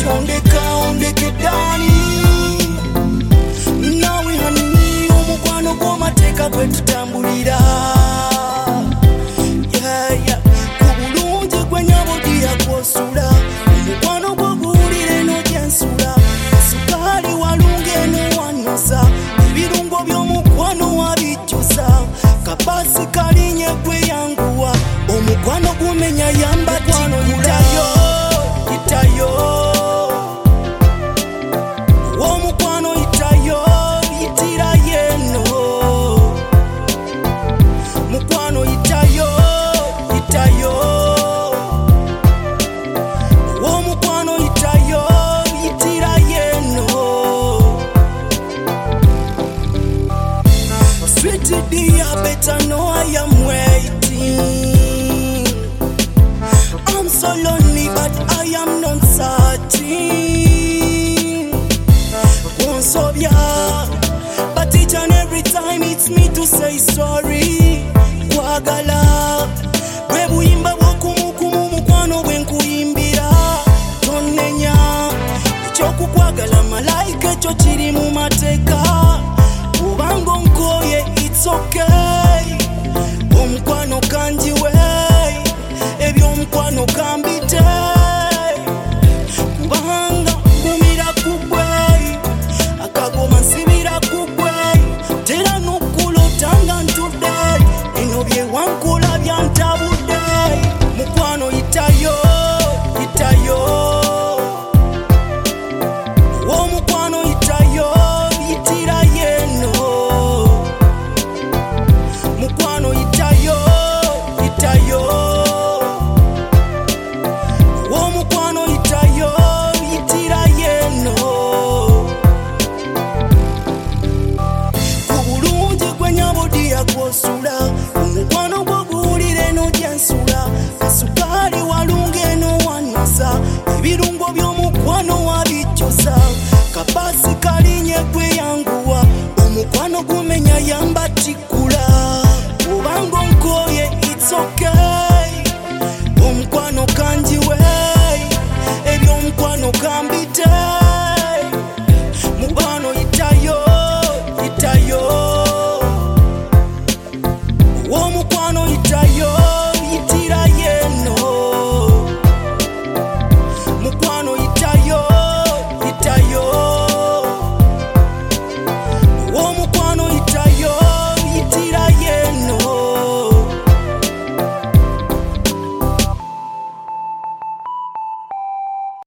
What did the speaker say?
ondeke dani nawe hani omukwano gw'omateeka gwe tutambulira kubulungi gwe nyabodiya gw'osula omukwano gwo guwulire n'ogyensula sukaali walunga eno wanosa ebirungo by'omukwano wabijjusa kapasi kalinye gwe yanguwa omukwano gumenya yamba kwano yitayo omukwano yitayo yitira yeno mukwano yitayo omukwano yitayo yitira yeno sweet dear better know I am waiting I'm so lonely but I am not searching once of ya but each and every time it's me to say sorry kwagala bwe buyimba bw'okumukumu mukwano bwe nkuyimbira tonnenya ekyokukwagala malayika ekyo kiri mu mateeka kubanga onkoye it's okay omukwano kanjiwe ebyomukwano kambite kubanga ngumira kugwe akagoma nsibira kugwe tera n'okulotanga ntudde bino bye wankula byantabudde mukwano yitayo omukwano yitayo yitira yeno mukwano yitayo omukwano yitayo yitira yeno kubulungi gwe nyabodiya gw'osula omukwano gwo guwulire n'ogyensula kasukaali walunga eno wanosa ebirungo by'omukwano wabijjusa kapasi kalinye gwe yanguwa omukwano gumenya yamba tiku